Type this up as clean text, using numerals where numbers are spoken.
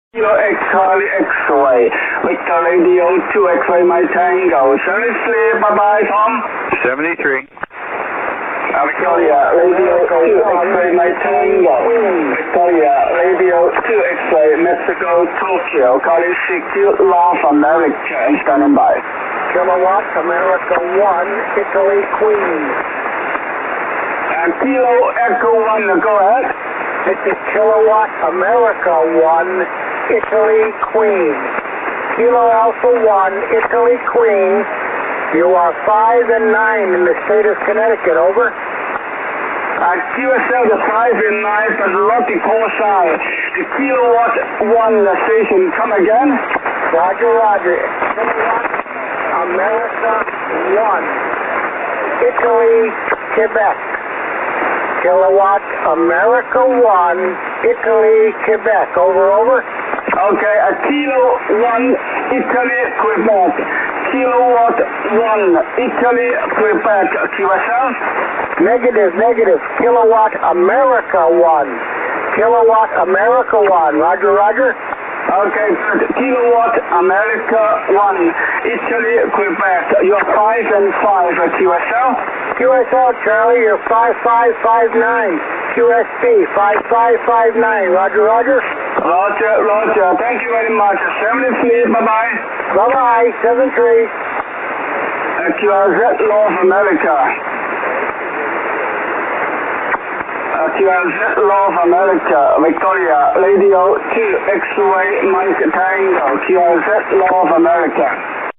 Kilo X Charlie X-ray, Victor Radio 2 X-ray my Tango, 73, bye-bye Tom. 73. Victoria Radio 2 X-ray my Tango, Victoria Radio 2 X-ray Mexico Tokyo, calling CQ North America, standing by. Kilowatt America 1, Italy Queen. Kilo Echo 1, go ahead. This is Kilowatt America 1, Italy Queen. Kilo Alpha 1, Italy Queen. You are 5 and 9 in the state of Connecticut, over. QSL, the 5 and 9, Pazzarotti, Corsi. The Kilowatt 1 station, come again. Roger, roger. Kilowatt America 1, Italy, Quebec. Kilowatt America 1, Italy, Quebec. Over, over. Okay, Kilo 1, Italy, Quebec. Kilowatt 1, Italy, Quebec. QSL? Negative, negative. Kilowatt America 1. Kilowatt America 1. Roger, roger. Okay, good. Kilowatt America 1, Italy, Quebec. You're 5 and 5. QSL? QSL, Charlie, you're 5559. QSP, 5559. Roger, roger. Roger, roger. Thank you very much. 73, bye-bye. Bye-bye, 73. QRZ, North America. QRZ, North America. Victoria, Radio 2, X-ray, Mike Tango. QRZ, North America.